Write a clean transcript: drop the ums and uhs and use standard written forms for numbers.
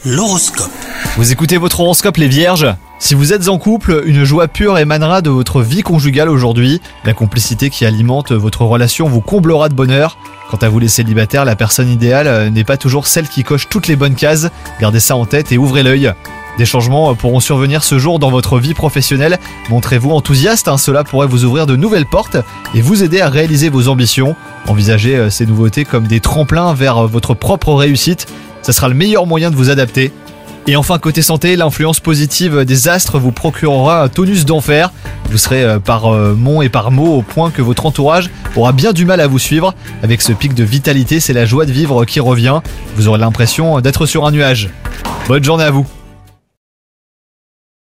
L'horoscope. Vous écoutez votre horoscope les vierges ? Si vous êtes en couple, une joie pure émanera de votre vie conjugale aujourd'hui. La complicité qui alimente votre relation vous comblera de bonheur. Quant à vous les célibataires, la personne idéale n'est pas toujours celle qui coche toutes les bonnes cases. Gardez ça en tête et ouvrez l'œil. Des changements pourront survenir ce jour dans votre vie professionnelle. Montrez-vous enthousiaste, cela pourrait vous ouvrir de nouvelles portes et vous aider à réaliser vos ambitions. Envisagez ces nouveautés comme des tremplins vers votre propre réussite. Ça sera le meilleur moyen de vous adapter. Et enfin, côté santé, l'influence positive des astres vous procurera un tonus d'enfer. Vous serez par mots et par mots au point que votre entourage aura bien du mal à vous suivre. Avec ce pic de vitalité, c'est la joie de vivre qui revient. Vous aurez l'impression d'être sur un nuage. Bonne journée à vous.